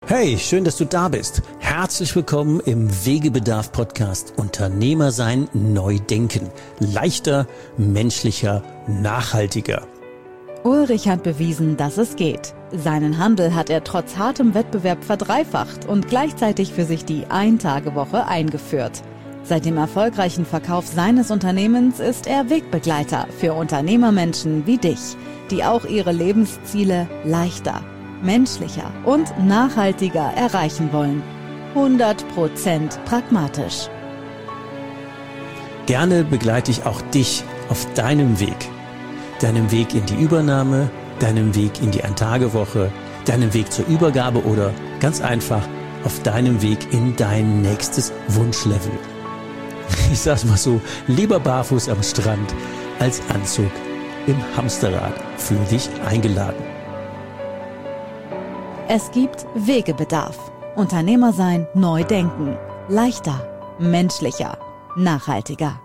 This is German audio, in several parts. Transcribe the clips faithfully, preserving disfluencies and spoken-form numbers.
Hey, schön, dass du da bist. Herzlich willkommen im Wegebedarf-Podcast Unternehmer sein, neu denken. Leichter, menschlicher, nachhaltiger. Ulrich hat bewiesen, dass es geht. Seinen Handel hat er trotz hartem Wettbewerb verdreifacht und gleichzeitig für sich die Ein-Tage-Woche eingeführt. Seit dem erfolgreichen Verkauf seines Unternehmens ist er Wegbegleiter für Unternehmermenschen wie dich, die auch ihre Lebensziele leichter, menschlicher und nachhaltiger erreichen wollen. hundert Prozent pragmatisch. Gerne begleite ich auch dich auf deinem Weg. Deinem Weg in die Übernahme, deinem Weg in die Ein-Tage-Woche, deinem Weg zur Übergabe oder ganz einfach auf deinem Weg in dein nächstes Wunschlevel. Ich sag's mal so, lieber barfuß am Strand als Anzug im Hamsterrad. Fühl dich eingeladen. Es gibt Wegebedarf. Unternehmer sein, neu denken. Leichter, menschlicher, nachhaltiger.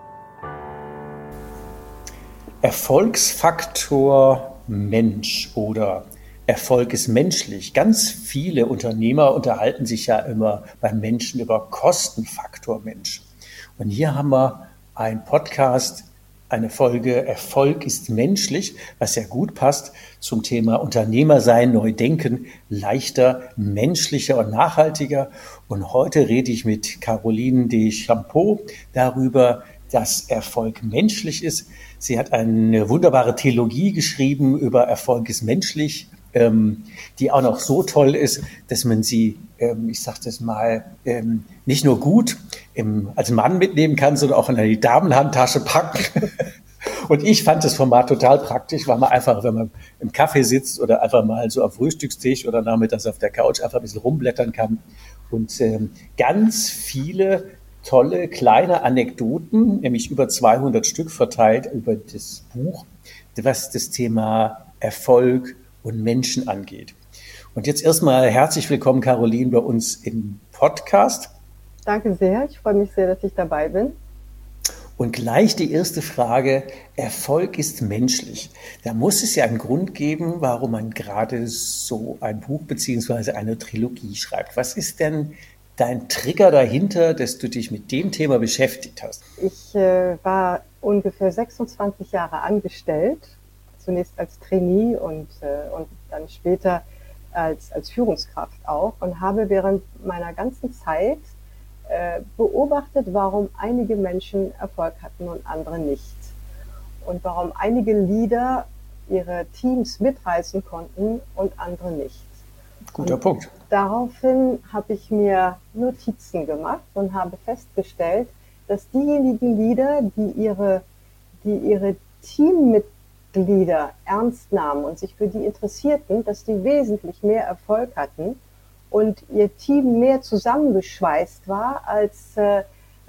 Erfolgsfaktor Mensch oder Erfolg ist menschlich. Ganz viele Unternehmer unterhalten sich ja immer beim Menschen über Kostenfaktor Mensch. Und hier haben wir einen Podcast, eine Folge Erfolg ist menschlich, was ja gut passt zum Thema Unternehmer sein, neu denken, leichter, menschlicher und nachhaltiger. Und heute rede ich mit Caroline Deschampeau darüber, dass Erfolg menschlich ist. Sie hat eine wunderbare Trilogie geschrieben über Erfolg ist menschlich, ähm, die auch noch so toll ist, dass man sie, ähm, ich sage das mal, ähm, nicht nur gut im, als Mann mitnehmen kann, sondern auch in die Damenhandtasche packen. Und ich fand das Format total praktisch, weil man einfach, wenn man im Kaffee sitzt oder einfach mal so am Frühstückstisch oder nachmittags auf der Couch einfach ein bisschen rumblättern kann und ähm, ganz viele tolle kleine Anekdoten, nämlich über zweihundert Stück verteilt über das Buch, was das Thema Erfolg und Menschen angeht. Und jetzt erstmal herzlich willkommen, Caroline, bei uns im Podcast. Danke sehr, ich freue mich sehr, dass ich dabei bin. Und gleich die erste Frage, Erfolg ist menschlich. Da muss es ja einen Grund geben, warum man gerade so ein Buch beziehungsweise eine Trilogie schreibt. Was ist denn dein Trigger dahinter, dass du dich mit dem Thema beschäftigt hast? Ich äh, war ungefähr sechsundzwanzig Jahre angestellt, zunächst als Trainee und, äh, und dann später als, als Führungskraft auch und habe während meiner ganzen Zeit äh, beobachtet, warum einige Menschen Erfolg hatten und andere nicht. Und warum einige Leader ihre Teams mitreißen konnten und andere nicht. Guter und Punkt. Daraufhin habe ich mir Notizen gemacht und habe festgestellt, dass diejenigen Leader, die ihre, die ihre Teammitglieder ernst nahmen und sich für die interessierten, dass die wesentlich mehr Erfolg hatten und ihr Team mehr zusammengeschweißt war als, äh,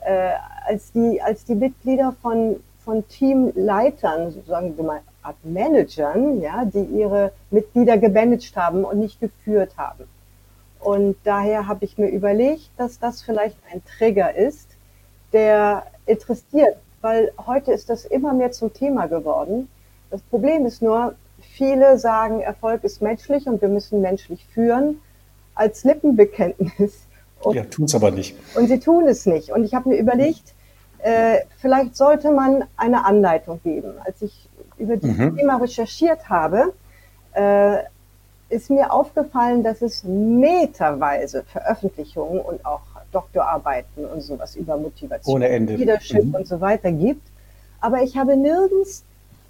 als, die, als die Mitglieder von, von Teamleitern, sagen wir mal, Art Managern, ja, die ihre Mitglieder gemanagt haben und nicht geführt haben. Und daher habe ich mir überlegt, dass das vielleicht ein Trigger ist, der interessiert, weil heute ist das immer mehr zum Thema geworden. Das Problem ist nur, viele sagen, Erfolg ist menschlich und wir müssen menschlich führen als Lippenbekenntnis. Und, ja, tun es aber nicht. Und sie tun es nicht. Und ich habe mir überlegt, äh, vielleicht sollte man eine Anleitung geben. Als ich über dieses mhm. Thema recherchiert habe, äh, ist mir aufgefallen, dass es meterweise Veröffentlichungen und auch Doktorarbeiten und sowas über Motivation, ohne Ende, Leadership mhm. und so weiter gibt. Aber ich habe nirgends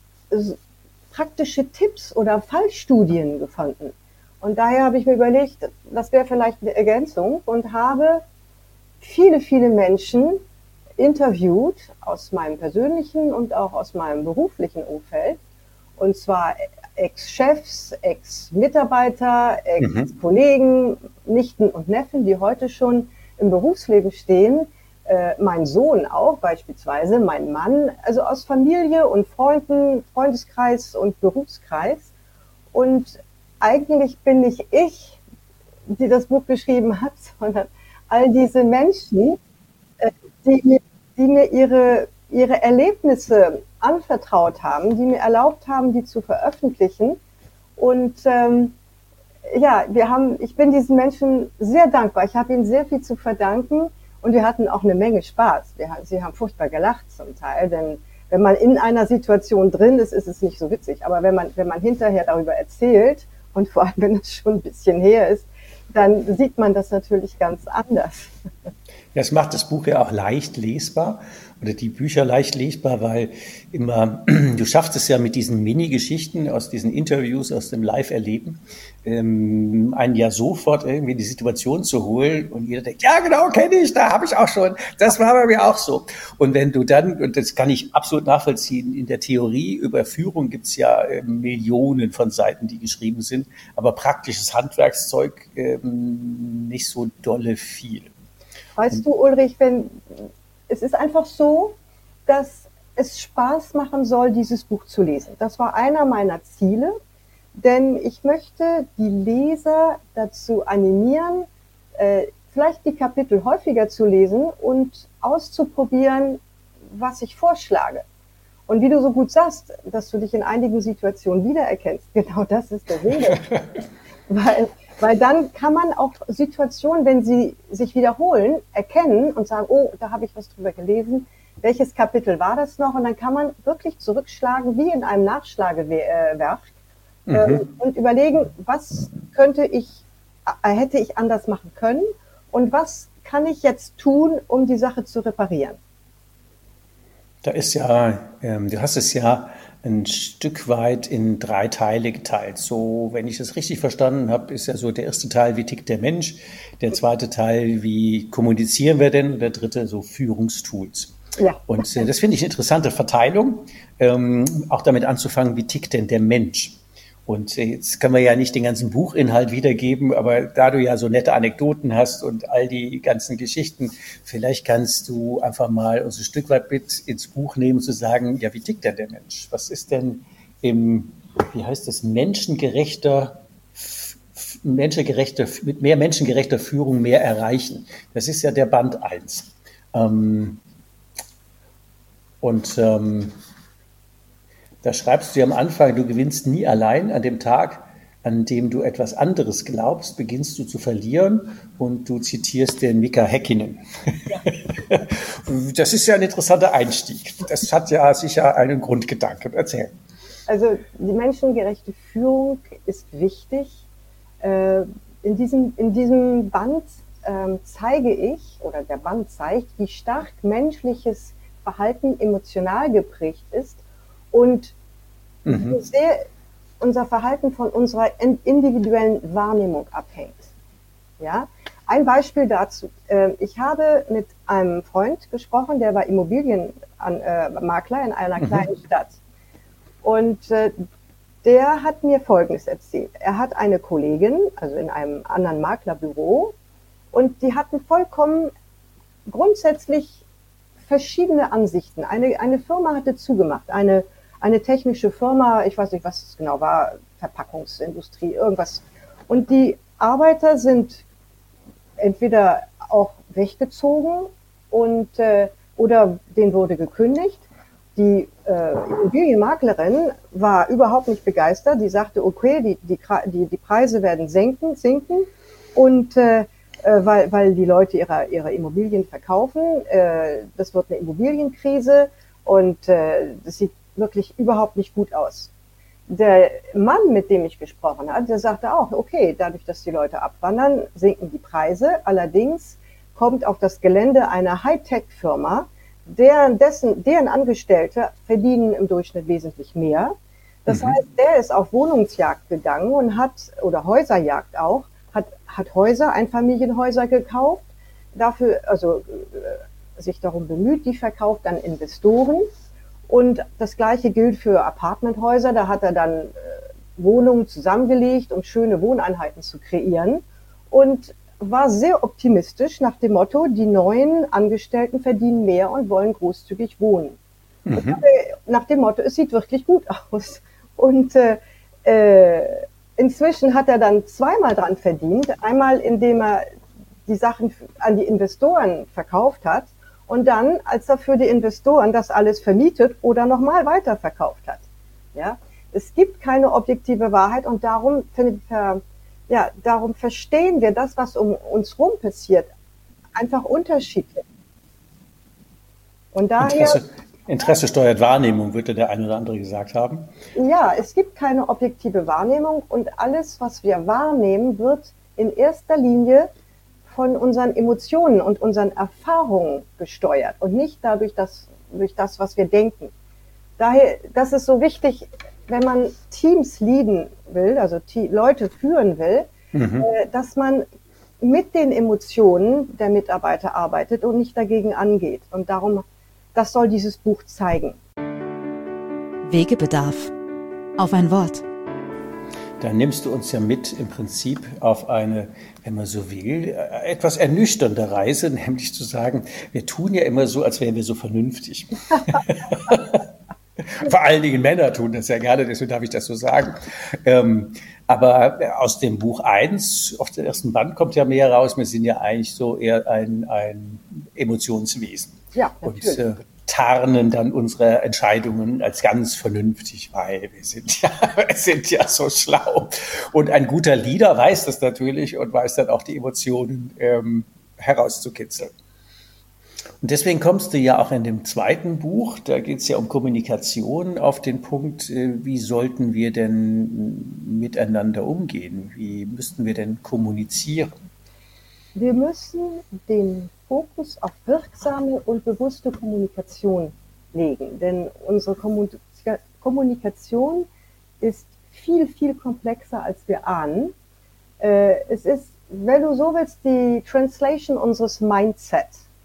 praktische Tipps oder Fallstudien gefunden. Und daher habe ich mir überlegt, das wäre vielleicht eine Ergänzung und habe viele, viele Menschen interviewt aus meinem persönlichen und auch aus meinem beruflichen Umfeld. Und zwar Ex-Chefs, Ex-Mitarbeiter, Ex-Kollegen, Nichten und Neffen, die heute schon im Berufsleben stehen. Äh, mein Sohn auch beispielsweise, mein Mann, also aus Familie und Freunden, Freundeskreis und Berufskreis. Und eigentlich bin nicht ich, die das Buch geschrieben hat, sondern all diese Menschen, äh, die mir, die mir ihre, ihre Erlebnisse anvertraut haben, die mir erlaubt haben, die zu veröffentlichen. Und ähm, Ja, wir haben, ich bin diesen Menschen sehr dankbar. Ich habe ihnen sehr viel zu verdanken und wir hatten auch eine Menge Spaß. Wir, sie haben furchtbar gelacht zum Teil, denn wenn man in einer Situation drin ist, ist es nicht so witzig. Aber wenn man, wenn man hinterher darüber erzählt und vor allem, wenn es schon ein bisschen her ist, dann sieht man das natürlich ganz anders. Das macht das Buch ja auch leicht lesbar oder die Bücher leicht lesbar, weil immer, du schaffst es ja mit diesen Mini-Geschichten aus diesen Interviews, aus dem Live-Erleben, ähm, einen ja sofort irgendwie in die Situation zu holen und jeder denkt, ja genau, kenne ich, da habe ich auch schon, das war bei mir auch so. Und wenn du dann, und das kann ich absolut nachvollziehen, in der Theorie über Führung gibt's ja äh, Millionen von Seiten, die geschrieben sind, aber praktisches Handwerkszeug ähm, nicht so dolle viel. Weißt du, Ulrich, wenn, es ist einfach so, dass es Spaß machen soll, dieses Buch zu lesen. Das war einer meiner Ziele, denn ich möchte die Leser dazu animieren, äh, vielleicht die Kapitel häufiger zu lesen und auszuprobieren, was ich vorschlage. Und wie du so gut sagst, dass du dich in einigen Situationen wiedererkennst, genau das ist der Wille. Weil Weil dann kann man auch Situationen, wenn sie sich wiederholen, erkennen und sagen, oh, da habe ich was drüber gelesen. Welches Kapitel war das noch? Und dann kann man wirklich zurückschlagen, wie in einem Nachschlagewerk, mhm. äh, und überlegen, was könnte ich, äh, hätte ich anders machen können und was kann ich jetzt tun, um die Sache zu reparieren. Da ist ja, ähm, du hast es ja ein Stück weit in drei Teile geteilt. So, wenn ich das richtig verstanden habe, ist ja so der erste Teil, wie tickt der Mensch, der zweite Teil, wie kommunizieren wir denn, und der dritte so Führungstools. Ja. Und äh, das finde ich eine interessante Verteilung, ähm, auch damit anzufangen, wie tickt denn der Mensch. Und äh, jetzt können wir ja nicht den ganzen Buchinhalt wiedergeben, aber da du ja so nette Anekdoten hast und all die ganzen Geschichten, vielleicht kannst du einfach mal uns ein Stück weit mit ins Buch nehmen, zu sagen, ja, wie tickt denn der Mensch? Was ist denn im, wie heißt das, menschengerechter, menschengerechter, mit mehr menschengerechter Führung mehr erreichen? Das ist ja der Band eins. Ähm, und ähm, da schreibst du ja am Anfang, du gewinnst nie allein. An dem Tag, an dem du etwas anderes glaubst, beginnst du zu verlieren, und du zitierst den Mika Häkkinen. Ja. Das ist ja ein interessanter Einstieg. Das hat ja sicher einen Grundgedanken. Erzähl. Also die menschengerechte Führung ist wichtig. In diesem, in diesem Band zeige ich, oder der Band zeigt, wie stark menschliches Verhalten emotional geprägt ist und mhm. wie sehr unser Verhalten von unserer individuellen Wahrnehmung abhängt. Ja? Ein Beispiel dazu. Ich habe mit einem Freund gesprochen, der war Immobilienmakler in einer mhm. kleinen Stadt. Und der hat mir Folgendes erzählt. Er hat eine Kollegin, also in einem anderen Maklerbüro, und die hatten vollkommen grundsätzlich verschiedene Ansichten. Eine, eine Firma hatte zugemacht, eine, eine technische Firma, ich weiß nicht, was es genau war, Verpackungsindustrie, irgendwas. Und die Arbeiter sind entweder auch weggezogen und, äh, oder denen wurde gekündigt. Die äh, Immobilienmaklerin war überhaupt nicht begeistert. Die sagte, okay, die, die, die, die Preise werden senken, sinken und äh, weil, weil die Leute ihre, ihre Immobilien verkaufen. Äh, das wird eine Immobilienkrise und äh, das sieht wirklich überhaupt nicht gut aus. Der Mann, mit dem ich gesprochen habe, der sagte auch, okay, dadurch, dass die Leute abwandern, sinken die Preise. Allerdings kommt auf das Gelände einer Hightech-Firma, deren, dessen, deren Angestellte verdienen im Durchschnitt wesentlich mehr. Das mhm. heißt, der ist auf Wohnungsjagd gegangen und hat, oder Häuserjagd auch, hat, hat Häuser, Einfamilienhäuser gekauft, dafür, also äh, sich darum bemüht, die verkauft an Investoren. Und das Gleiche gilt für Apartmenthäuser. Da hat er dann äh, Wohnungen zusammengelegt, um schöne Wohneinheiten zu kreieren. Und war sehr optimistisch nach dem Motto, die neuen Angestellten verdienen mehr und wollen großzügig wohnen. Mhm. Und nach dem Motto, es sieht wirklich gut aus. Und äh, äh, inzwischen hat er dann zweimal dran verdient. Einmal, indem er die Sachen an die Investoren verkauft hat und dann, als er für die Investoren das alles vermietet oder nochmal weiterverkauft hat. Ja, es gibt keine objektive Wahrheit und darum ver, ja, darum verstehen wir das, was um uns rum passiert, einfach unterschiedlich. Und daher, Interesse, Interesse steuert Wahrnehmung, würde der eine oder andere gesagt haben. ja, es gibt keine objektive Wahrnehmung und alles, was wir wahrnehmen, wird in erster Linie von unseren Emotionen und unseren Erfahrungen gesteuert und nicht dadurch, dass, durch das, was wir denken. Daher, das ist so wichtig, wenn man Teams leaden will, also Leute führen will, mhm. äh, dass man mit den Emotionen der Mitarbeiter arbeitet und nicht dagegen angeht. Und darum, das soll dieses Buch zeigen. Wegebedarf. Auf ein Wort. Da nimmst du uns ja mit im Prinzip auf eine, wenn man so will, etwas ernüchternde Reise, nämlich zu sagen, wir tun ja immer so, als wären wir so vernünftig. Vor allen Dingen Männer tun das ja gerne, deswegen darf ich das so sagen. Ähm, aber aus dem Buch eins, auf den ersten Band kommt ja mehr raus, wir sind ja eigentlich so eher ein, ein Emotionswesen. Ja, natürlich. Und äh, tarnen dann unsere Entscheidungen als ganz vernünftig, weil wir sind ja, wir sind ja so schlau. Und ein guter Leader weiß das natürlich und weiß dann auch die Emotionen ähm, herauszukitzeln. Und deswegen kommst du ja auch in dem zweiten Buch, da geht es ja um Kommunikation, auf den Punkt, wie sollten wir denn miteinander umgehen? Wie müssten wir denn kommunizieren? Wir müssen den Fokus auf wirksame und bewusste Kommunikation legen, denn unsere Kommunikation ist viel, viel komplexer, als wir ahnen. Es ist, wenn du so willst, die Translation unseres Mindset.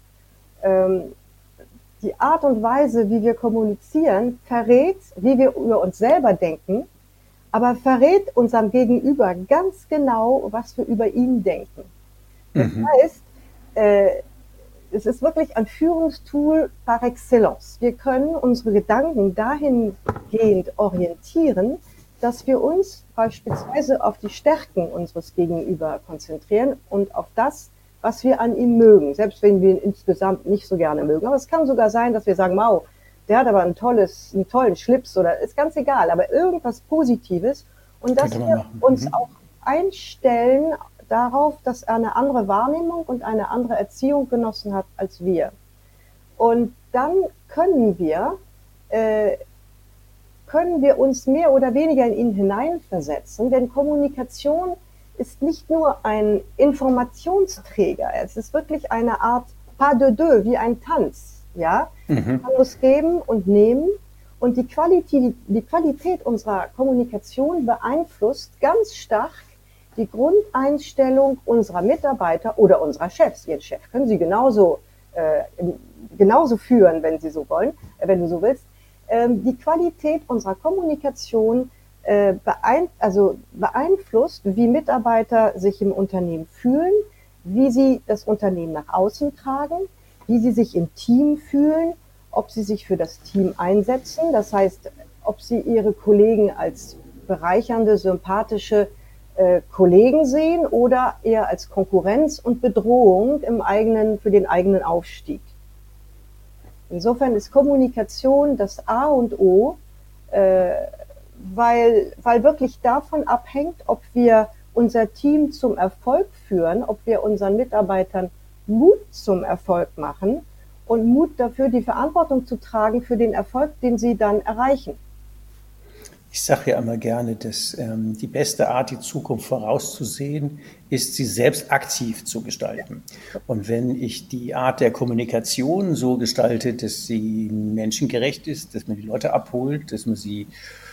Die Art und Weise, wie wir kommunizieren, verrät, wie wir über uns selber denken, aber verrät unserem Gegenüber ganz genau, was wir über ihn denken. Das mhm. heißt, äh, es ist wirklich ein Führungstool par excellence. Wir können unsere Gedanken dahingehend orientieren, dass wir uns beispielsweise auf die Stärken unseres Gegenüber konzentrieren und auf das, was wir an ihm mögen, selbst wenn wir ihn insgesamt nicht so gerne mögen. Aber es kann sogar sein, dass wir sagen, wow, der hat aber ein tolles, einen tollen Schlips oder ist ganz egal, aber irgendwas Positives und dass wir uns mhm. auch einstellen darauf, dass er eine andere Wahrnehmung und eine andere Erziehung genossen hat als wir. Und dann können wir, äh, können wir uns mehr oder weniger in ihn hineinversetzen, denn Kommunikation ist nicht nur ein Informationsträger, es ist wirklich eine Art pas de deux, wie ein Tanz, ja. Mhm. Man muss geben und nehmen und die Qualität, die Qualität unserer Kommunikation beeinflusst ganz stark die Grundeinstellung unserer Mitarbeiter oder unserer Chefs. Ihren Chef können Sie genauso, äh, genauso führen, wenn Sie so wollen, äh, wenn du so willst. Ähm, die Qualität unserer Kommunikation äh, beein also beeinflusst, wie Mitarbeiter sich im Unternehmen fühlen, wie sie das Unternehmen nach außen tragen, wie sie sich im Team fühlen, ob sie sich für das Team einsetzen, das heißt, ob sie ihre Kollegen als bereichernde, sympathische äh, Kollegen sehen oder eher als Konkurrenz und Bedrohung im eigenen, für den eigenen Aufstieg. Insofern ist Kommunikation das A und O, äh, weil, weil wirklich davon abhängt, ob wir unser Team zum Erfolg führen, ob wir unseren Mitarbeitern Mut zum Erfolg machen und Mut dafür, die Verantwortung zu tragen für den Erfolg, den sie dann erreichen. Ich sage ja immer gerne, dass ähm, die beste Art, die Zukunft vorauszusehen, ist, sie selbst aktiv zu gestalten. Und wenn ich die Art der Kommunikation so gestalte, dass sie menschengerecht ist, dass man die Leute abholt, dass man sie,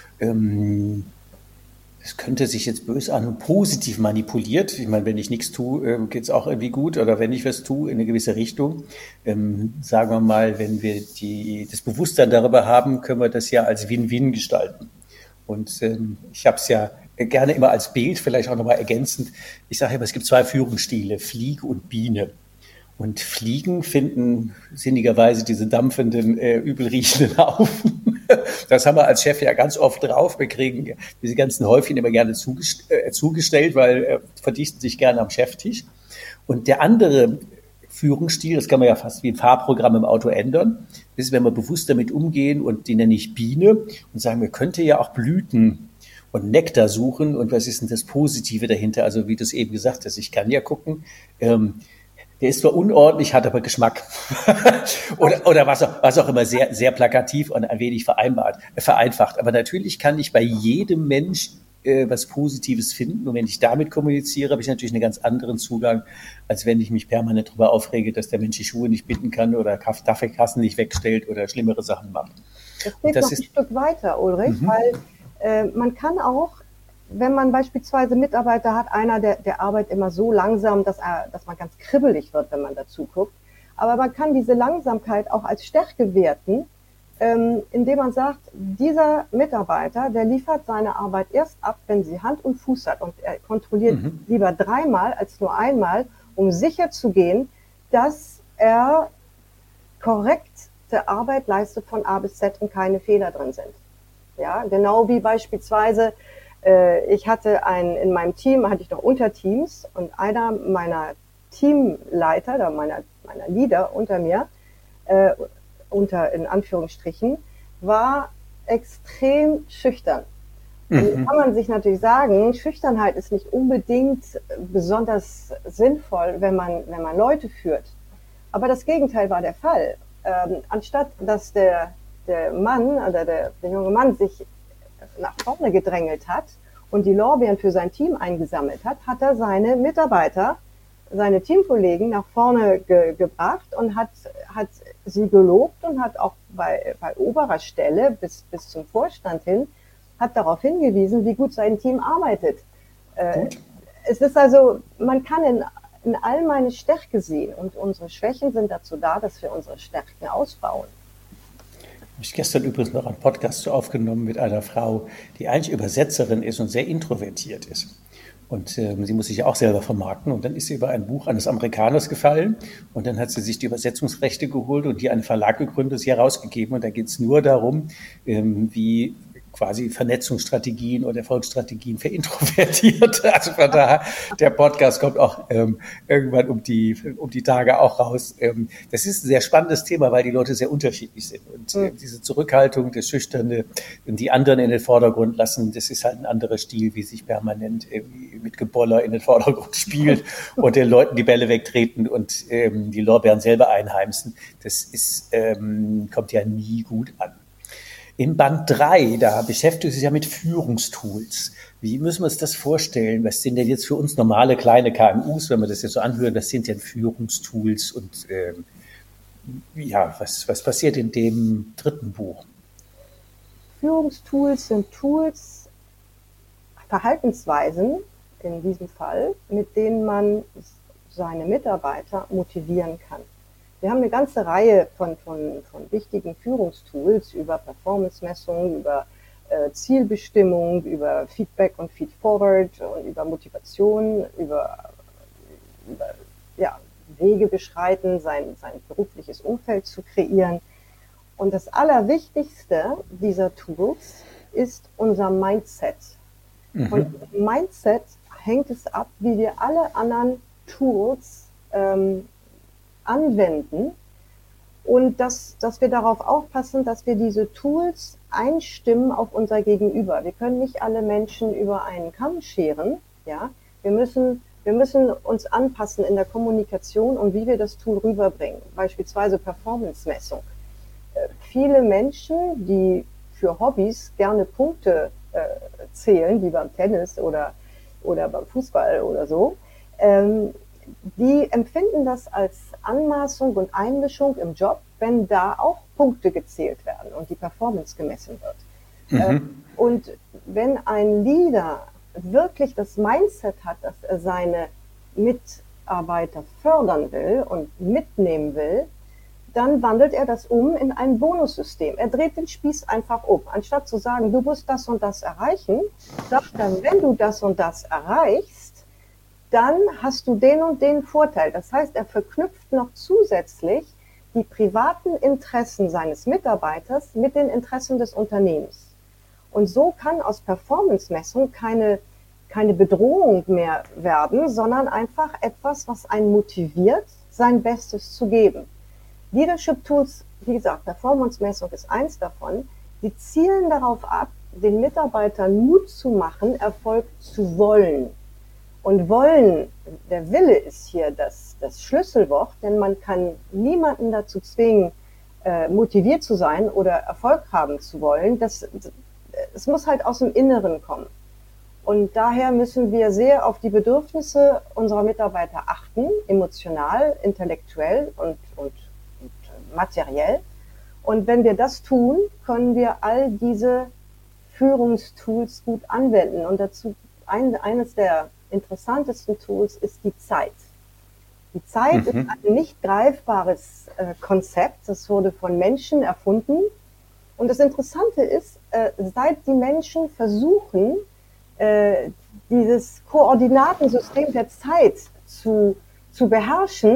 ähm, das könnte sich jetzt böse an und positiv manipuliert. Ich meine, wenn ich nichts tue, äh, geht es auch irgendwie gut. Oder wenn ich was tue in eine gewisse Richtung. Ähm, sagen wir mal, wenn wir die, das Bewusstsein darüber haben, können wir das ja als Win-Win gestalten. Und ähm, ich habe es ja gerne immer als Bild, vielleicht auch nochmal ergänzend. Ich sage immer, es gibt zwei Führungsstile, Fliege und Biene. Und Fliegen finden sinnigerweise diese dampfenden, äh, übelriechenden Haufen. Das haben wir als Chef ja ganz oft drauf. Wir kriegen diese ganzen Häufchen immer gerne zugest- äh, zugestellt, weil äh, verdichten sich gerne am Cheftisch. Und der andere Führungsstil, das kann man ja fast wie ein Fahrprogramm im Auto ändern, ist, wenn wir bewusst damit umgehen und die nenne ich Biene und sagen, wir könnte ja auch Blüten und Nektar suchen und was ist denn das Positive dahinter? Also wie du es eben gesagt hast, ich kann ja gucken, ähm, der ist zwar unordentlich, hat aber Geschmack. oder oder was, auch, was auch immer, sehr, sehr plakativ und ein wenig vereinbart, äh, vereinfacht. Aber natürlich kann ich bei jedem Mensch äh, was Positives finden. Und wenn ich damit kommuniziere, habe ich natürlich einen ganz anderen Zugang, als wenn ich mich permanent darüber aufrege, dass der Mensch die Schuhe nicht binden kann oder Kaffeekassen nicht wegstellt oder schlimmere Sachen macht. Das geht das noch ein ist, Stück weiter, Ulrich, mhm. weil äh, man kann auch, wenn man beispielsweise Mitarbeiter hat, einer, der, der arbeitet immer so langsam, dass, er, dass man ganz kribbelig wird, wenn man dazu guckt. Aber man kann diese Langsamkeit auch als Stärke werten, ähm, indem man sagt, dieser Mitarbeiter, der liefert seine Arbeit erst ab, wenn sie Hand und Fuß hat. Und er kontrolliert mhm. lieber dreimal als nur einmal, um sicher zu gehen, dass er korrekte Arbeit leistet von A bis Z und keine Fehler drin sind. Ja, genau wie beispielsweise ich hatte ein, in meinem Team hatte ich noch Unterteams und einer meiner Teamleiter, oder meiner, meiner Leader unter mir, äh, unter, in Anführungsstrichen, war extrem schüchtern. Mhm. Und jetzt kann man sich natürlich sagen, Schüchternheit ist nicht unbedingt besonders sinnvoll, wenn man, wenn man Leute führt. Aber das Gegenteil war der Fall. Ähm, anstatt, dass der, der Mann oder der, der junge Mann sich nach vorne gedrängelt hat und die Lorbeeren für sein Team eingesammelt hat, hat er seine Mitarbeiter, seine Teamkollegen nach vorne ge gebracht und hat, hat sie gelobt und hat auch bei, bei oberer Stelle bis, bis zum Vorstand hin, hat darauf hingewiesen, wie gut sein Team arbeitet. Äh, es ist also, man kann in, in all meine Stärke sehen und unsere Schwächen sind dazu da, dass wir unsere Stärken ausbauen. Ich habe gestern übrigens noch einen Podcast aufgenommen mit einer Frau, die eigentlich Übersetzerin ist und sehr introvertiert ist. Und ähm, sie muss sich ja auch selber vermarkten. Und dann ist sie über ein Buch eines Amerikaners gefallen. Und dann hat sie sich die Übersetzungsrechte geholt und die einen Verlag gegründet, sie herausgegeben. Und da geht es nur darum, ähm, wie quasi Vernetzungsstrategien oder Erfolgsstrategien für Introvertierte. Also von daher, der Podcast kommt auch ähm, irgendwann um die, um die Tage auch raus. Ähm, das ist ein sehr spannendes Thema, weil die Leute sehr unterschiedlich sind. Und äh, diese Zurückhaltung, das Schüchterne, die anderen in den Vordergrund lassen, das ist halt ein anderer Stil, wie sich permanent irgendwie mit Geboller in den Vordergrund spielt und den Leuten die Bälle wegtreten und ähm, die Lorbeeren selber einheimsen. Das ist, ähm, kommt ja nie gut an. In Band drei, da beschäftigt sich ja mit Führungstools. Wie müssen wir uns das vorstellen? Was sind denn jetzt für uns normale kleine K M Us, wenn wir das jetzt so anhören, was sind denn Führungstools und ähm, ja, was, was passiert in dem dritten Buch? Führungstools sind Tools, Verhaltensweisen in diesem Fall, mit denen man seine Mitarbeiter motivieren kann. Wir haben eine ganze Reihe von, von, von wichtigen Führungstools über Performance-Messung, über äh, Zielbestimmung, über Feedback und Feedforward und über Motivation, über, über ja, Wege beschreiten, sein, sein berufliches Umfeld zu kreieren. Und das Allerwichtigste dieser Tools ist unser Mindset. Mhm. Und Mindset hängt es ab, wie wir alle anderen Tools ähm, anwenden und dass, dass wir darauf aufpassen, dass wir diese Tools einstimmen auf unser Gegenüber. Wir können nicht alle Menschen über einen Kamm scheren, ja. Wir müssen, wir müssen uns anpassen in der Kommunikation und wie wir das Tool rüberbringen. Beispielsweise Performance-Messung. Äh, viele Menschen, die für Hobbys gerne Punkte äh, zählen, wie beim Tennis oder, oder beim Fußball oder so, ähm, die empfinden das als Anmaßung und Einmischung im Job, wenn da auch Punkte gezählt werden und die Performance gemessen wird. Mhm. Und wenn ein Leader wirklich das Mindset hat, dass er seine Mitarbeiter fördern will und mitnehmen will, dann wandelt er das um in ein Bonussystem. Er dreht den Spieß einfach um. Anstatt zu sagen, du musst das und das erreichen, sagt er, wenn du das und das erreichst, dann hast du den und den Vorteil. Das heißt, er verknüpft noch zusätzlich die privaten Interessen seines Mitarbeiters mit den Interessen des Unternehmens. Und so kann aus Performance-Messung keine, keine Bedrohung mehr werden, sondern einfach etwas, was einen motiviert, sein Bestes zu geben. Leadership Tools, wie gesagt, Performance-Messung ist eins davon, die zielen darauf ab, den Mitarbeitern Mut zu machen, Erfolg zu wollen. Und wollen, der Wille ist hier das, das Schlüsselwort, denn man kann niemanden dazu zwingen, äh, motiviert zu sein oder Erfolg haben zu wollen. Das, es muss halt aus dem Inneren kommen. Und daher müssen wir sehr auf die Bedürfnisse unserer Mitarbeiter achten, emotional, intellektuell und, und, und materiell. Und wenn wir das tun, können wir all diese Führungstools gut anwenden. Und dazu ein, eines der interessantesten Tools ist die Zeit. Die Zeit mhm. ist ein nicht greifbares äh, Konzept. Das wurde von Menschen erfunden. Und das Interessante ist, äh, seit die Menschen versuchen, äh, dieses Koordinatensystem der Zeit zu, zu beherrschen,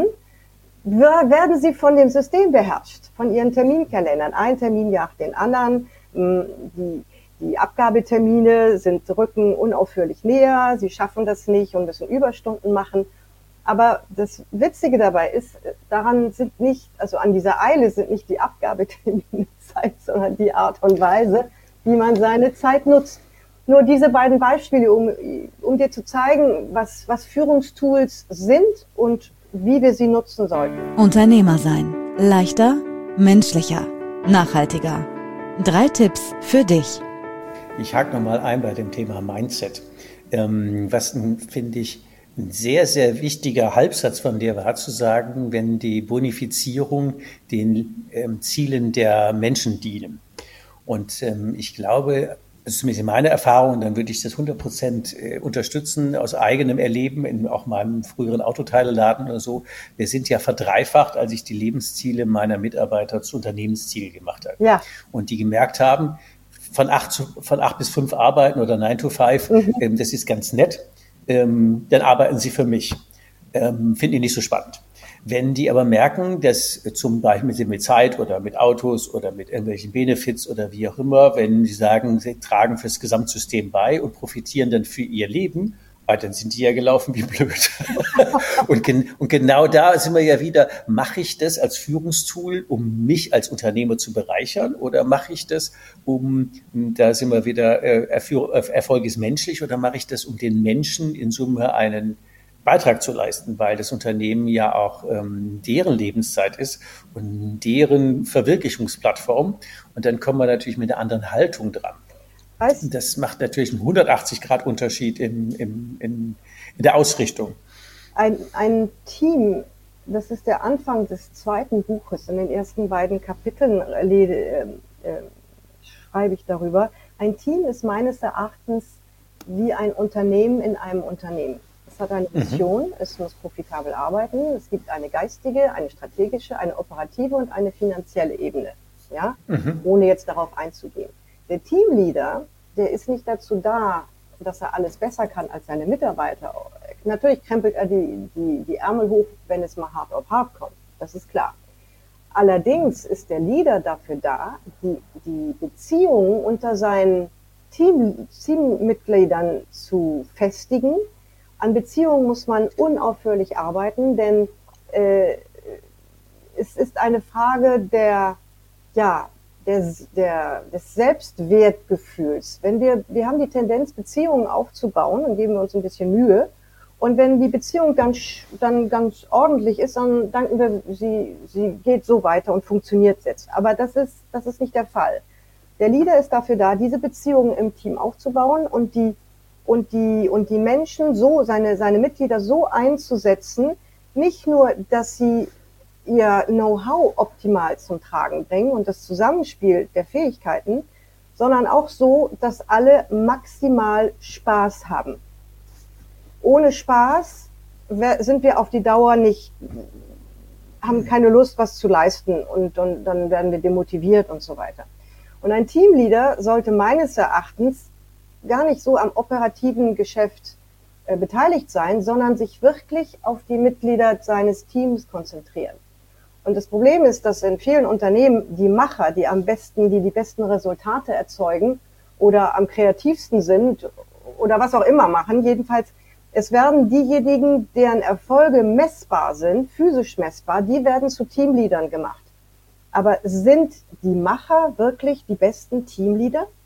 werden sie von dem System beherrscht, von ihren Terminkalendern. Ein Termin jagt den anderen. Die Die Abgabetermine sind, rücken unaufhörlich näher, sie schaffen das nicht und müssen Überstunden machen. Aber das Witzige dabei ist, daran sind nicht, also an dieser Eile sind nicht die Abgabetermine Zeit, sondern die Art und Weise, wie man seine Zeit nutzt. Nur diese beiden Beispiele, um, um dir zu zeigen, was, was Führungstools sind und wie wir sie nutzen sollten. Unternehmer sein. Leichter, menschlicher, nachhaltiger. Drei Tipps für dich. Ich hake nochmal ein bei dem Thema Mindset. Ähm, was, finde ich, ein sehr, sehr wichtiger Halbsatz von dir war, zu sagen, wenn die Bonifizierung den ähm, Zielen der Menschen dienen. Und ähm, ich glaube, das ist zumindest meine Erfahrung, dann würde ich das hundert Prozent äh, unterstützen, aus eigenem Erleben, in auch meinem früheren Autoteileladen oder so. Wir sind ja verdreifacht, als ich die Lebensziele meiner Mitarbeiter zu Unternehmenszielen gemacht habe. Ja. Und die gemerkt haben, von acht, zu, von acht bis fünf arbeiten oder nine to five, mhm. ähm, das ist ganz nett, ähm, dann arbeiten sie für mich. Ähm, finde ich nicht so spannend. Wenn die aber merken, dass zum Beispiel mit Zeit oder mit Autos oder mit irgendwelchen Benefits oder wie auch immer, wenn sie sagen, sie tragen fürs Gesamtsystem bei und profitieren dann für ihr Leben, dann sind die ja gelaufen wie blöd. und, gen- und genau da sind wir ja wieder, mache ich das als Führungstool, um mich als Unternehmer zu bereichern, oder mache ich das, um, da sind wir wieder, äh, Erfolg ist menschlich, oder mache ich das, um den Menschen in Summe einen Beitrag zu leisten, weil das Unternehmen ja auch ähm, deren Lebenszeit ist und deren Verwirklichungsplattform. Und dann kommen wir natürlich mit einer anderen Haltung dran. Weißt, das macht natürlich einen hundertachtzig Grad Unterschied in, in, in, in der Ausrichtung. Ein, ein Team, das ist der Anfang des zweiten Buches. In den ersten beiden Kapiteln äh, äh, schreibe ich darüber. Ein Team ist meines Erachtens wie ein Unternehmen in einem Unternehmen. Es hat eine Mission, mhm. es muss profitabel arbeiten, es gibt eine geistige, eine strategische, eine operative und eine finanzielle Ebene, ja, mhm. ohne jetzt darauf einzugehen. Der Teamleader, der ist nicht dazu da, dass er alles besser kann als seine Mitarbeiter. Natürlich krempelt er die, die, die Ärmel hoch, wenn es mal hart auf hart kommt, das ist klar. Allerdings ist der Leader dafür da, die, die Beziehungen unter seinen Team, Teammitgliedern zu festigen. An Beziehungen muss man unaufhörlich arbeiten, denn äh, es ist eine Frage der, ja, der, der, des Selbstwertgefühls. Wenn wir, wir haben die Tendenz, Beziehungen aufzubauen, dann geben wir uns ein bisschen Mühe. Und wenn die Beziehung dann, dann ganz ordentlich ist, dann danken wir, sie, sie geht so weiter und funktioniert jetzt. Aber das ist, das ist nicht der Fall. Der Leader ist dafür da, diese Beziehungen im Team aufzubauen und die und die, und die Menschen so, seine, seine Mitglieder so einzusetzen, nicht nur, dass sie ihr Know-how optimal zum Tragen bringen und das Zusammenspiel der Fähigkeiten, sondern auch so, dass alle maximal Spaß haben. Ohne Spaß sind wir auf die Dauer nicht, haben keine Lust, was zu leisten, und, und dann werden wir demotiviert und so weiter. Und ein Teamleader sollte meines Erachtens gar nicht so am operativen Geschäft äh, beteiligt sein, sondern sich wirklich auf die Mitglieder seines Teams konzentrieren. Und das Problem ist, dass in vielen Unternehmen die Macher, die am besten, die die besten Resultate erzeugen oder am kreativsten sind oder was auch immer machen, jedenfalls, es werden diejenigen, deren Erfolge messbar sind, physisch messbar, die werden zu Teamleadern gemacht. Aber sind die Macher wirklich die besten Teamleader?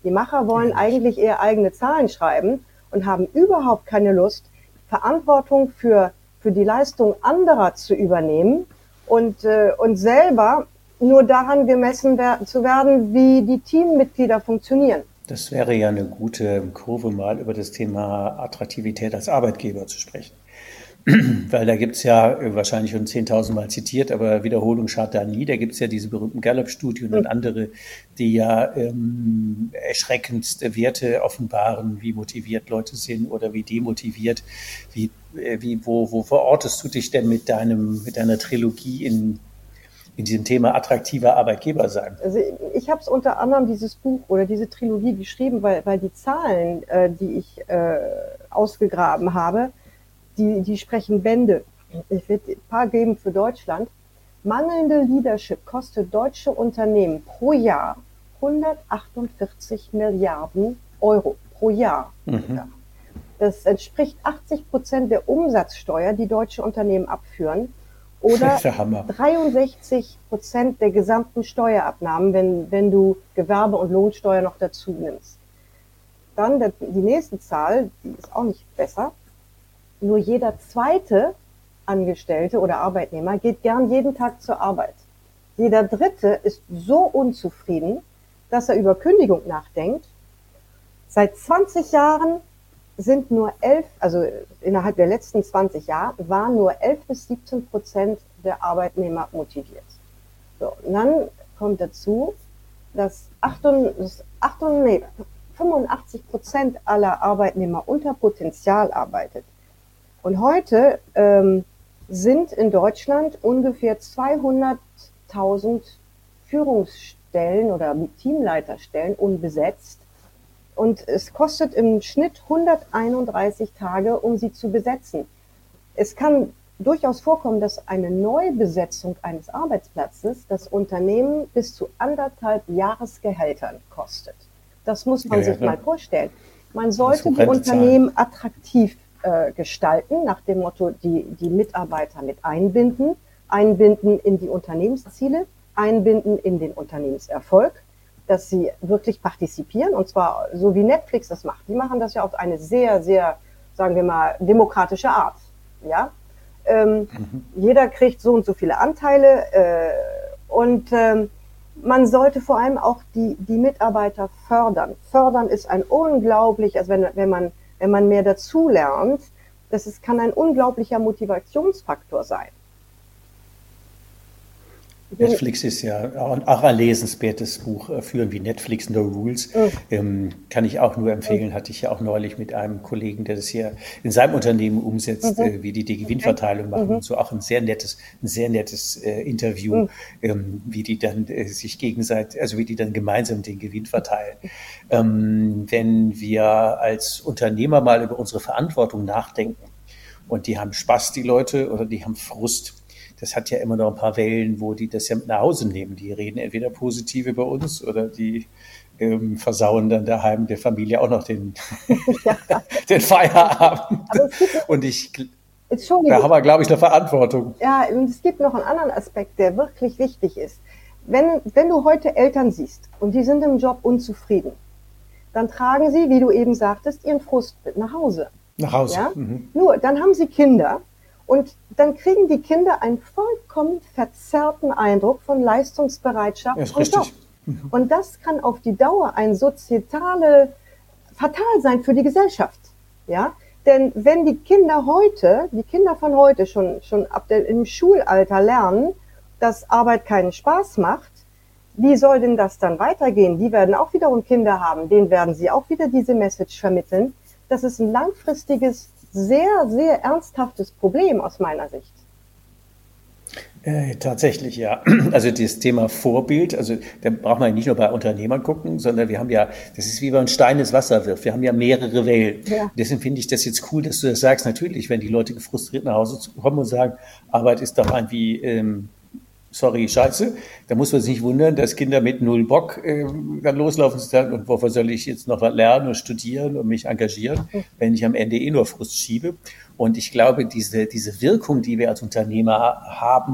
Die Macher wollen eigentlich eher eigene Zahlen schreiben und haben überhaupt keine Lust, Verantwortung für, für die Leistung anderer zu übernehmen und, äh, und selber nur daran gemessen wer- zu werden, wie die Teammitglieder funktionieren. Das wäre ja eine gute Kurve, mal über das Thema Attraktivität als Arbeitgeber zu sprechen. Weil da gibt's ja äh, wahrscheinlich schon zehntausend Mal zitiert, aber Wiederholung schadet da nie. Da gibt's ja diese berühmten Gallup-Studien und andere, die ja ähm, erschreckendste Werte offenbaren, wie motiviert Leute sind oder wie demotiviert. Wie, äh, wie, wo, wo verortest du dich denn mit deinem, mit deiner Trilogie in, in diesem Thema attraktiver Arbeitgeber sein? Also ich habe es unter anderem dieses Buch oder diese Trilogie geschrieben, weil, weil die Zahlen, äh, die ich äh, ausgegraben habe, die, die sprechen Bände. Ich werde ein paar geben für Deutschland. Mangelnde Leadership kostet deutsche Unternehmen pro Jahr hundertachtundvierzig Milliarden Euro pro Jahr. Mhm. Das entspricht achtzig Prozent der Umsatzsteuer, die deutsche Unternehmen abführen, oder Der Hammer. dreiundsechzig Prozent der gesamten Steuerabnahmen, wenn, wenn du Gewerbe- und Lohnsteuer noch dazu nimmst. Dann der, die nächste Zahl, die ist auch nicht besser. Nur jeder zweite Angestellte oder Arbeitnehmer geht gern jeden Tag zur Arbeit. Jeder dritte ist so unzufrieden, dass er über Kündigung nachdenkt. Seit zwanzig Jahren sind nur elf, also innerhalb der letzten zwanzig Jahre, waren nur elf bis siebzehn Prozent der Arbeitnehmer motiviert. So, und dann kommt dazu, dass fünfundachtzig Prozent aller Arbeitnehmer unter Potenzial arbeitet. Und heute ähm, sind in Deutschland ungefähr zweihunderttausend Führungsstellen oder Teamleiterstellen unbesetzt. Und es kostet im Schnitt hunderteinunddreißig Tage, um sie zu besetzen. Es kann durchaus vorkommen, dass eine Neubesetzung eines Arbeitsplatzes das Unternehmen bis zu anderthalb Jahresgehältern kostet. Das muss man Ja, ja, sich klar. mal vorstellen. Man sollte die Rente Unternehmen attraktiv äh, gestalten, nach dem Motto, die, die Mitarbeiter mit einbinden, einbinden in die Unternehmensziele, einbinden in den Unternehmenserfolg, dass sie wirklich partizipieren, und zwar so wie Netflix das macht. Die machen das ja auf eine sehr, sehr, sagen wir mal, demokratische Art. Ja, ähm, mhm. Jeder kriegt so und so viele Anteile äh, und ähm, man sollte vor allem auch die die Mitarbeiter fördern. Fördern ist ein unglaublich, also wenn wenn man wenn man mehr dazu lernt, das ist, kann ein unglaublicher Motivationsfaktor sein. Netflix ist ja auch ein lesenswertes Buch, Führen wie Netflix, No Rules. Mhm. Ähm, kann ich auch nur empfehlen, hatte ich ja auch neulich mit einem Kollegen, der das hier in seinem Unternehmen umsetzt, mhm. äh, wie die die Gewinnverteilung machen. Mhm. So auch ein sehr nettes, ein sehr nettes äh, Interview, mhm. ähm, wie die dann äh, sich gegenseitig, also wie die dann gemeinsam den Gewinn verteilen. Ähm, wenn wir als Unternehmer mal über unsere Verantwortung nachdenken und die haben Spaß, die Leute, oder die haben Frust, das hat ja immer noch ein paar Wellen, wo die das ja mit nach Hause nehmen. Die reden entweder positiv über uns oder die ähm, versauen dann daheim der Familie auch noch den, ja. den Feierabend. Und ich, da haben wir, glaube ich, eine Verantwortung. Ja, und es gibt noch einen anderen Aspekt, der wirklich wichtig ist. Wenn, wenn du heute Eltern siehst und die sind im Job unzufrieden, dann tragen sie, wie du eben sagtest, ihren Frust mit nach Hause. Nach Hause. Ja? Mhm. Nur, dann haben sie Kinder. Und dann kriegen die Kinder einen vollkommen verzerrten Eindruck von Leistungsbereitschaft ja, ist und richtig. Job. Mhm. Und das kann auf die Dauer ein soziale fatal sein für die Gesellschaft. Ja, denn wenn die Kinder heute, die Kinder von heute schon schon ab der, im Schulalter lernen, dass Arbeit keinen Spaß macht, wie soll denn das dann weitergehen? Die werden auch wiederum Kinder haben, denen werden sie auch wieder diese Message vermitteln. Das ist ein langfristiges, sehr, sehr ernsthaftes Problem aus meiner Sicht. Äh, tatsächlich, ja. Also das Thema Vorbild, also da braucht man nicht nur bei Unternehmern gucken, sondern wir haben ja, das ist wie wenn man Stein ins Wasser wirft, wir haben ja mehrere Wellen. Ja. Deswegen finde ich das jetzt cool, dass du das sagst. Natürlich, wenn die Leute gefrustriert nach Hause kommen und sagen, Arbeit ist doch irgendwie, ähm, sorry, scheiße, da muss man sich nicht wundern, dass Kinder mit null Bock äh, dann loslaufen und sagen, und wofür soll ich jetzt noch was lernen und studieren und mich engagieren, wenn ich am Ende eh nur Frust schiebe. Und ich glaube, diese, diese Wirkung, die wir als Unternehmer haben,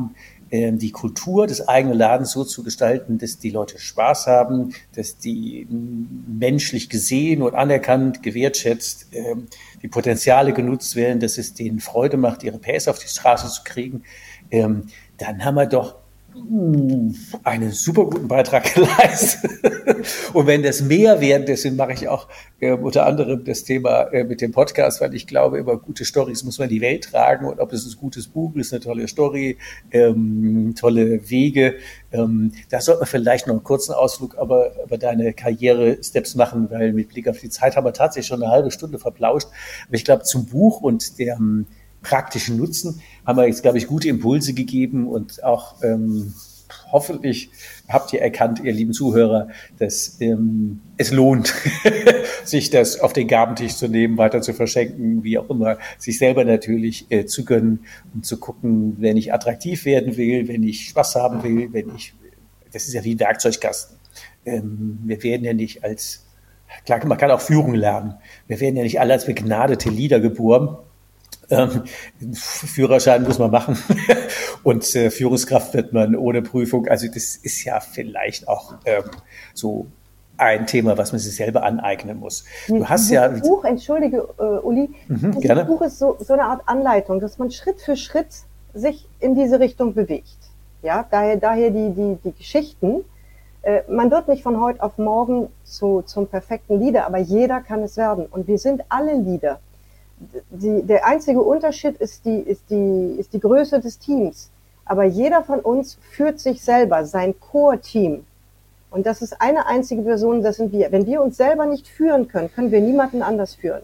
ähm, die Kultur des eigenen Ladens so zu gestalten, dass die Leute Spaß haben, dass die menschlich gesehen und anerkannt, gewertschätzt, ähm, die Potenziale genutzt werden, dass es denen Freude macht, ihre P S auf die Straße zu kriegen, ähm, dann haben wir doch einen super guten Beitrag geleistet. Und wenn das mehr werden, deswegen mache ich auch äh, unter anderem das Thema äh, mit dem Podcast, weil ich glaube, über gute Storys muss man die Welt tragen, und ob es ein gutes Buch ist, eine tolle Story, ähm, tolle Wege. Ähm, da sollte man vielleicht noch einen kurzen Ausflug aber über deine Karriere-Steps machen, weil mit Blick auf die Zeit haben wir tatsächlich schon eine halbe Stunde verplauscht. Aber ich glaube, zum Buch und der ähm, praktischen Nutzen haben wir jetzt, glaube ich, gute Impulse gegeben, und auch ähm, hoffentlich habt ihr erkannt, ihr lieben Zuhörer, dass ähm, es lohnt, sich das auf den Gabentisch zu nehmen, weiter zu verschenken, wie auch immer, sich selber natürlich äh, zu gönnen und zu gucken, wenn ich attraktiv werden will, wenn ich Spaß haben will, wenn ich, das ist ja wie ein Werkzeugkasten. Ähm, wir werden ja nicht als, klar, man kann auch Führung lernen, wir werden ja nicht alle als begnadete Leader geboren. Ähm, Führerschein muss man machen und äh, Führungskraft wird man ohne Prüfung. Also das ist ja vielleicht auch ähm, so ein Thema, was man sich selber aneignen muss. Du hast das ja Buch, entschuldige äh, Uli, mhm, das gerne. Buch ist so, so eine Art Anleitung, dass man Schritt für Schritt sich in diese Richtung bewegt. Ja, daher, daher die, die, die Geschichten. Äh, man wird nicht von heute auf morgen zu, zum perfekten Leader, aber jeder kann es werden. Und wir sind alle Leader. Die, der einzige Unterschied ist die, ist, die, ist die Größe des Teams. Aber jeder von uns führt sich selber, sein Core-Team. Und das ist eine einzige Person, das sind wir. Wenn wir uns selber nicht führen können, können wir niemanden anders führen.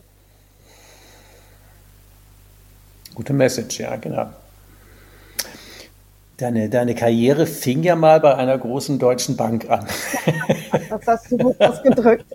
Gute Message, ja, genau. Deine, deine Karriere fing ja mal bei einer großen deutschen Bank an. Das hast du gut ausgedrückt.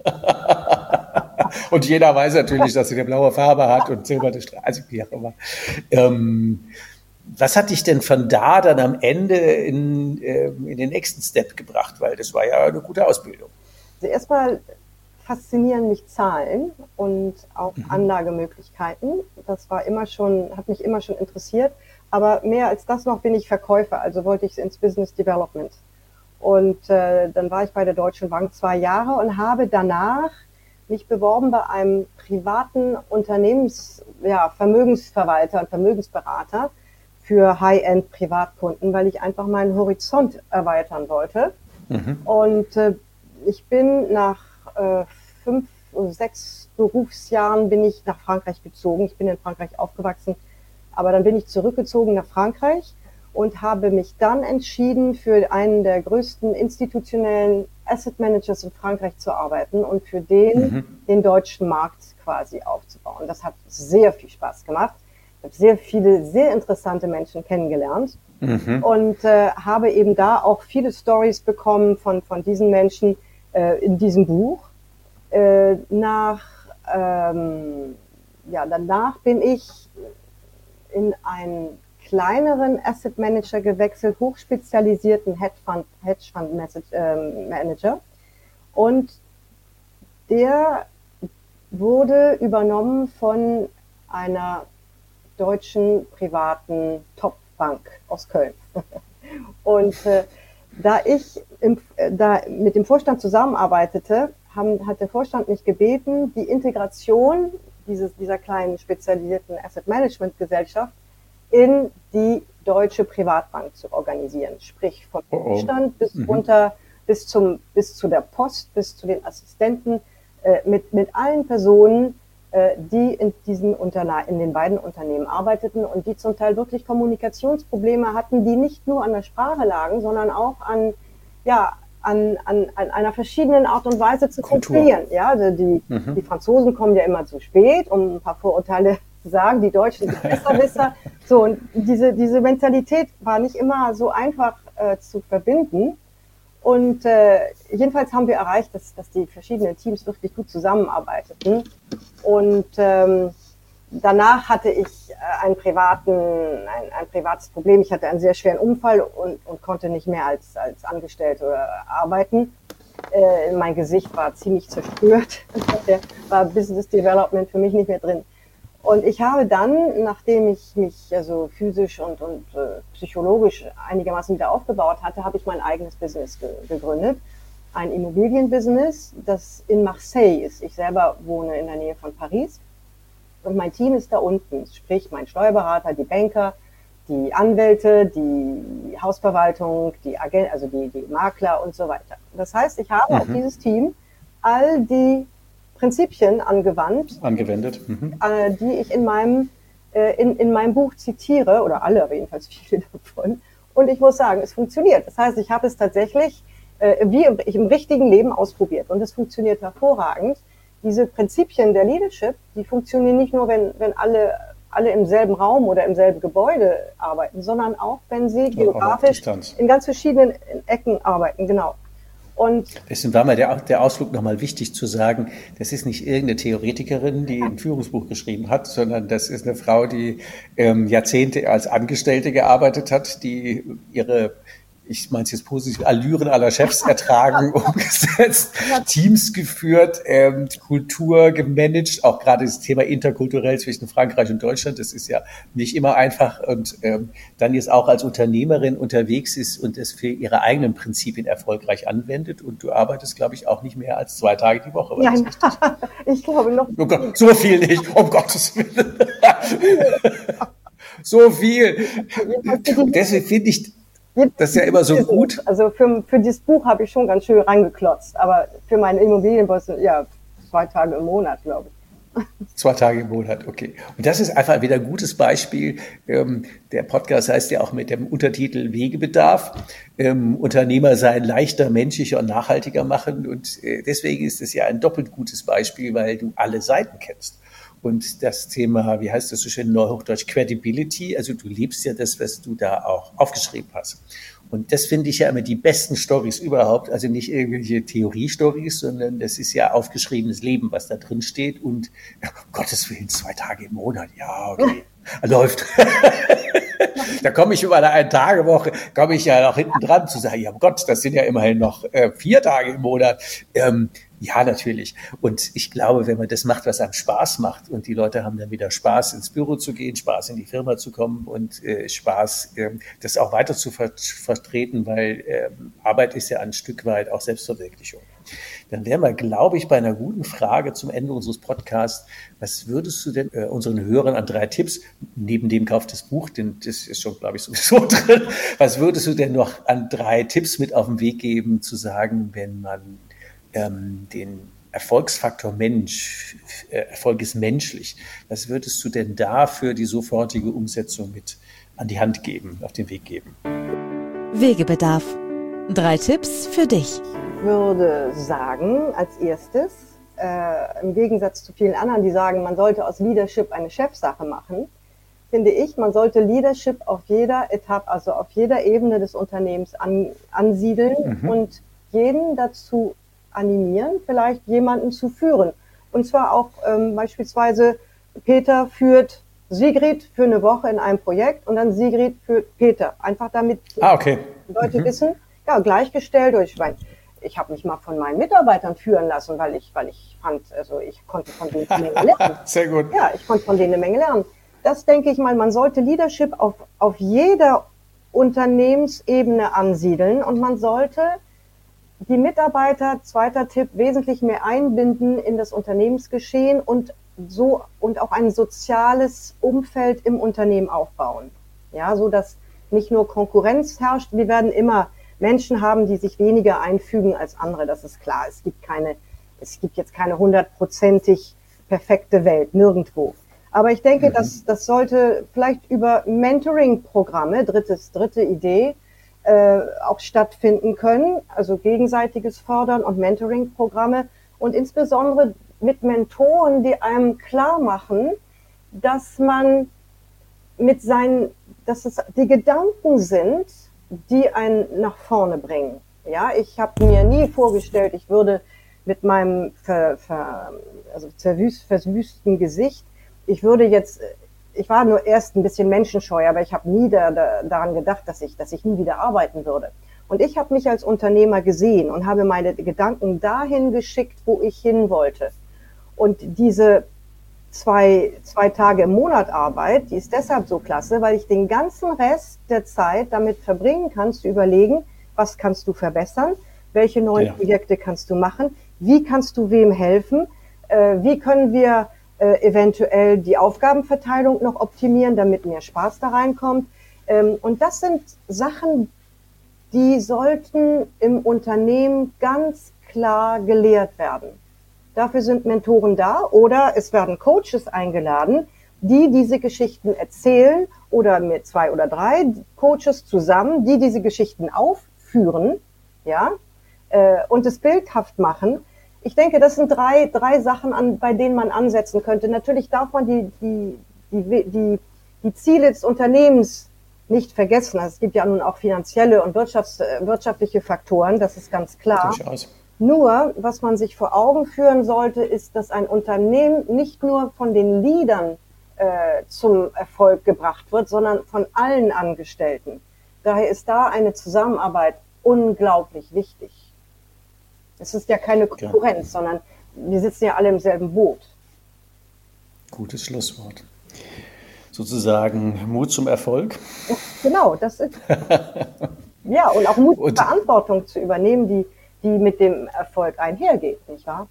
Und jeder weiß natürlich, dass sie eine blaue Farbe hat und silberne Streifen, wie auch immer. Ähm, was hat dich denn von da dann am Ende in, äh, in den nächsten Step gebracht? Weil das war ja eine gute Ausbildung. Also erstmal faszinieren mich Zahlen und auch mhm. Anlagemöglichkeiten. Das war immer schon, hat mich immer schon interessiert. Aber mehr als das noch bin ich Verkäufer, also wollte ich ins Business Development. Und äh, dann war ich bei der Deutschen Bank zwei Jahre und habe danach mich beworben bei einem privaten Unternehmens, ja, Vermögensverwalter und Vermögensberater für High-End-Privatkunden, weil ich einfach meinen Horizont erweitern wollte. Mhm. Und äh, ich bin nach äh, fünf, sechs Berufsjahren bin ich nach Frankreich gezogen. Ich bin in Frankreich aufgewachsen, aber dann bin ich zurückgezogen nach Frankreich und habe mich dann entschieden, für einen der größten institutionellen Asset Managers in Frankreich zu arbeiten und für den, mhm. den deutschen Markt quasi aufzubauen. Das hat sehr viel Spaß gemacht. Ich habe sehr viele, sehr interessante Menschen kennengelernt mhm. und äh, habe eben da auch viele Stories bekommen von, von diesen Menschen äh, in diesem Buch. Äh, nach, ähm, ja, danach bin ich in einen kleineren Asset Manager gewechselt, hochspezialisierten Hedgefund, Hedgefund Manager. Und der wurde übernommen von einer deutschen privaten Top-Bank aus Köln. Und äh, da ich im, äh, da mit dem Vorstand zusammenarbeitete, haben, hat der Vorstand mich gebeten, die Integration dieses, dieser kleinen spezialisierten Asset Management Gesellschaft in die Deutsche Privatbank zu organisieren. Sprich vom Vorstand bis mhm. runter, bis zum, bis zu der Post, bis zu den Assistenten, äh, mit, mit allen Personen, äh, die in diesen Unterne- in den beiden Unternehmen arbeiteten und die zum Teil wirklich Kommunikationsprobleme hatten, die nicht nur an der Sprache lagen, sondern auch an, ja, an, an, an einer verschiedenen Art und Weise zu kontrollieren. Ja, also die, mhm. die Franzosen kommen ja immer zu spät, um ein paar Vorurteile zu sagen, die Deutschen sind Besserwisser. So, und diese, diese Mentalität war nicht immer so einfach äh, zu verbinden. Und äh, jedenfalls haben wir erreicht, dass, dass die verschiedenen Teams wirklich gut zusammenarbeiteten. Und ähm, danach hatte ich äh, einen privaten, ein, ein privates Problem. Ich hatte einen sehr schweren Unfall und, und konnte nicht mehr als, als Angestellte arbeiten. Äh, mein Gesicht war ziemlich zerstört. Da war Business Development für mich nicht mehr drin. Und ich habe dann, nachdem ich mich also physisch und, und äh, psychologisch einigermaßen wieder aufgebaut hatte, habe ich mein eigenes Business ge gegründet. Ein Immobilienbusiness, das in Marseille ist. Ich selber wohne in der Nähe von Paris und mein Team ist da unten. Sprich, mein Steuerberater, die Banker, die Anwälte, die Hausverwaltung, die Agent, also die, die Makler und so weiter. Das heißt, ich habe mhm. auf dieses Team all die Prinzipien angewandt, angewendet, mhm. äh, die ich in meinem, äh, in, in meinem Buch zitiere, oder alle, aber jedenfalls viele davon. Und ich muss sagen, es funktioniert. Das heißt, ich habe es tatsächlich äh, wie im, im richtigen Leben ausprobiert. Und es funktioniert hervorragend. Diese Prinzipien der Leadership, die funktionieren nicht nur, wenn, wenn alle, alle im selben Raum oder im selben Gebäude arbeiten, sondern auch, wenn sie geografisch in ganz verschiedenen Ecken arbeiten. Genau. Und deswegen war mir der, der Ausflug nochmal wichtig zu sagen, das ist nicht irgendeine Theoretikerin, die ein Führungsbuch geschrieben hat, sondern das ist eine Frau, die ähm, Jahrzehnte als Angestellte gearbeitet hat, die ihre, ich meine es jetzt positiv, Allüren aller Chefs ertragen, umgesetzt, Teams geführt, ähm, Kultur gemanagt, auch gerade das Thema interkulturell zwischen Frankreich und Deutschland, das ist ja nicht immer einfach und ähm, dann jetzt auch als Unternehmerin unterwegs ist und es für ihre eigenen Prinzipien erfolgreich anwendet und du arbeitest, glaube ich, auch nicht mehr als zwei Tage die Woche. Nein, ich glaube noch. Oh Gott, so viel nicht, um Gottes Willen. So viel. Deswegen finde ich das ist ja immer so gut. Also für, für dieses Buch habe ich schon ganz schön reingeklotzt, aber für meine Immobilienbosse, ja, zwei Tage im Monat, glaube ich. Zwei Tage im Monat, okay. Und das ist einfach wieder ein gutes Beispiel. Ähm, der Podcast heißt ja auch mit dem Untertitel Wegebedarf. Ähm, Unternehmer sein leichter, menschlicher und nachhaltiger machen. Und äh, deswegen ist es ja ein doppelt gutes Beispiel, weil du alle Seiten kennst. Und das Thema, wie heißt das so schön in Neuhochdeutsch, Credibility, also du liebst ja das, was du da auch aufgeschrieben hast. Und das finde ich ja immer die besten Stories überhaupt, also nicht irgendwelche Theorie-Stories, sondern das ist ja aufgeschriebenes Leben, was da drin steht und ja, um Gottes Willen, zwei Tage im Monat, ja, okay, läuft. Da komme ich über eine Ein-Tage-Woche, komme ich ja noch hinten dran zu sagen, ja Gott, das sind ja immerhin noch äh, vier Tage im Monat. Ähm, ja, natürlich. Und ich glaube, wenn man das macht, was einem Spaß macht und die Leute haben dann wieder Spaß, ins Büro zu gehen, Spaß in die Firma zu kommen und äh, Spaß, äh, das auch weiter zu ver vertreten, weil äh, Arbeit ist ja ein Stück weit auch Selbstverwirklichung. Dann wären wir, glaube ich, bei einer guten Frage zum Ende unseres Podcasts. Was würdest du denn äh, unseren Hörern an drei Tipps, neben dem Kauf des Buch, denn das ist schon, glaube ich, sowieso drin, was würdest du denn noch an drei Tipps mit auf den Weg geben, zu sagen, wenn man ähm, den Erfolgsfaktor Mensch, äh, Erfolg ist menschlich, was würdest du denn da für die sofortige Umsetzung mit an die Hand geben, auf den Weg geben? Wegebedarf. Drei Tipps für dich. Ich würde sagen, als erstes, äh, im Gegensatz zu vielen anderen, die sagen, man sollte aus Leadership eine Chefsache machen, finde ich, man sollte Leadership auf jeder Etappe, also auf jeder Ebene des Unternehmens an, ansiedeln mhm. und jeden dazu animieren, vielleicht jemanden zu führen. Und zwar auch ähm, beispielsweise Peter führt Sigrid für eine Woche in einem Projekt und dann Sigrid führt Peter. Einfach damit ah, okay. Leute mhm. wissen, ja, gleichgestellt. Ich meine, ich habe mich mal von meinen Mitarbeitern führen lassen, weil ich, weil ich fand, also ich konnte von denen eine Menge lernen. Sehr gut. Ja, ich konnte von denen eine Menge lernen. Das denke ich mal, man sollte Leadership auf, auf jeder Unternehmensebene ansiedeln und man sollte die Mitarbeiter, zweiter Tipp, wesentlich mehr einbinden in das Unternehmensgeschehen und so und auch ein soziales Umfeld im Unternehmen aufbauen. Ja, so dass nicht nur Konkurrenz herrscht. Wir werden immer Menschen haben, die sich weniger einfügen als andere. Das ist klar. Es gibt keine, es gibt jetzt keine hundertprozentig perfekte Welt, nirgendwo. Aber ich denke, mhm. dass das sollte vielleicht über Mentoring-Programme, drittes, dritte Idee, äh, auch stattfinden können. Also gegenseitiges Fördern und Mentoring-Programme und insbesondere mit Mentoren, die einem klar machen, dass man mit seinen, dass es die Gedanken sind, die einen nach vorne bringen. Ja, ich habe mir nie vorgestellt, ich würde mit meinem ver, ver, also zerwüst, verwüsten Gesicht, ich würde jetzt, ich war nur erst ein bisschen menschenscheu, aber ich habe nie da, da, daran gedacht, dass ich, dass ich nie wieder arbeiten würde. Und ich habe mich als Unternehmer gesehen und habe meine Gedanken dahin geschickt, wo ich hin wollte. Und diese zwei, zwei Tage im Monat Arbeit, die ist deshalb so klasse, weil ich den ganzen Rest der Zeit damit verbringen kann, zu überlegen, was kannst du verbessern, welche neuen ja. Projekte kannst du machen, wie kannst du wem helfen, äh, wie können wir äh, eventuell die Aufgabenverteilung noch optimieren, damit mehr Spaß da reinkommt. Ähm, und das sind Sachen, die sollten im Unternehmen ganz klar gelehrt werden. Dafür sind Mentoren da oder es werden Coaches eingeladen, die diese Geschichten erzählen oder mit zwei oder drei Coaches zusammen, die diese Geschichten aufführen, ja, äh, und es bildhaft machen. Ich denke, das sind drei, drei Sachen, an, bei denen man ansetzen könnte. Natürlich darf man die, die, die, die, die Ziele des Unternehmens nicht vergessen. Also es gibt ja nun auch finanzielle und wirtschafts-, wirtschaftliche Faktoren, das ist ganz klar. Durchaus. Nur, was man sich vor Augen führen sollte, ist, dass ein Unternehmen nicht nur von den Leadern äh, zum Erfolg gebracht wird, sondern von allen Angestellten. Daher ist da eine Zusammenarbeit unglaublich wichtig. Es ist ja keine Konkurrenz, ja. sondern wir sitzen ja alle im selben Boot. Gutes Schlusswort. Sozusagen Mut zum Erfolg. Genau, das ist. Ja, und auch Mut, und, Verantwortung zu übernehmen, die die mit dem Erfolg einhergeht, nicht wahr?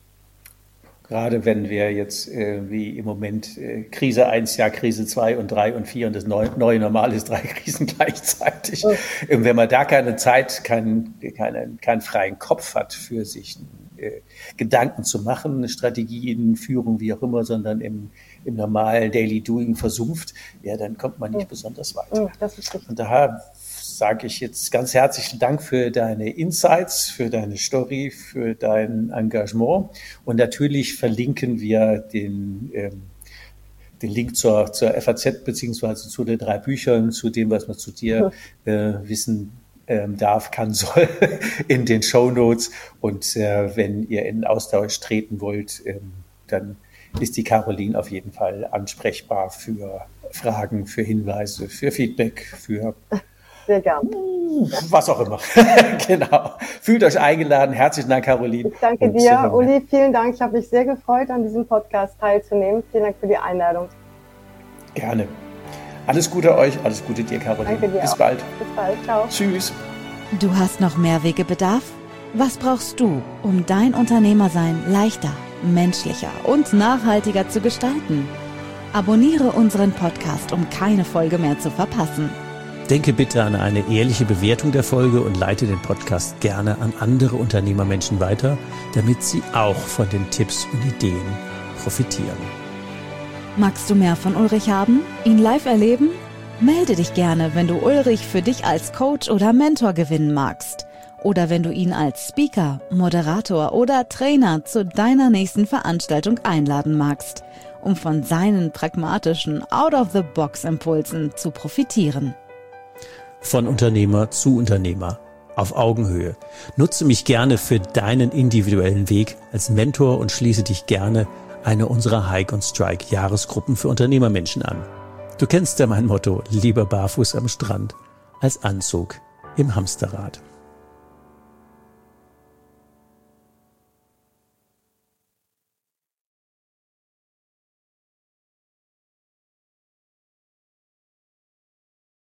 Gerade wenn wir jetzt äh, wie im Moment äh, Krise eins, ja Krise zwei und drei und vier und das neue, neue Normal ist drei Krisen gleichzeitig. Mhm. Und wenn man da keine Zeit, keinen keinen keinen freien Kopf hat für sich, äh, Gedanken zu machen, Strategien, Führung, wie auch immer, sondern im, im normalen Daily Doing versumpft, ja, dann kommt man nicht mhm. besonders weit. Mhm, das ist richtig. Und daher sage ich jetzt ganz herzlichen Dank für deine Insights, für deine Story, für dein Engagement. Und natürlich verlinken wir den, ähm, den Link zur, zur F A Z beziehungsweise zu den drei Büchern, zu dem, was man zu dir äh, wissen ähm, darf, kann, soll, in den Shownotes. Und äh, wenn ihr in Austausch treten wollt, ähm, dann ist die Caroline auf jeden Fall ansprechbar für Fragen, für Hinweise, für Feedback, für sehr gern. Was auch immer. Genau. Fühlt euch eingeladen. Herzlichen Dank, Caroline. Ich danke Und dir, äh, Uli. Vielen Dank. Ich habe mich sehr gefreut, an diesem Podcast teilzunehmen. Vielen Dank für die Einladung. Gerne. Alles Gute euch. Alles Gute dir, Caroline. Danke dir Bis auch. bald. Bis bald. Ciao. Tschüss. Du hast noch Mehrwegebedarf? Was brauchst du, um dein Unternehmersein leichter, menschlicher und nachhaltiger zu gestalten? Abonniere unseren Podcast, um keine Folge mehr zu verpassen. Denke bitte an eine ehrliche Bewertung der Folge und leite den Podcast gerne an andere Unternehmermenschen weiter, damit sie auch von den Tipps und Ideen profitieren. Magst du mehr von Ulrich haben? Ihn live erleben? Melde dich gerne, wenn du Ulrich für dich als Coach oder Mentor gewinnen magst. Oder wenn du ihn als Speaker, Moderator oder Trainer zu deiner nächsten Veranstaltung einladen magst, um von seinen pragmatischen Out-of-the-Box-Impulsen zu profitieren. Von Unternehmer zu Unternehmer, auf Augenhöhe. Nutze mich gerne für deinen individuellen Weg als Mentor und schließe dich gerne einer unserer Hike und Strike Jahresgruppen für Unternehmermenschen an. Du kennst ja mein Motto, lieber barfuß am Strand als Anzug im Hamsterrad.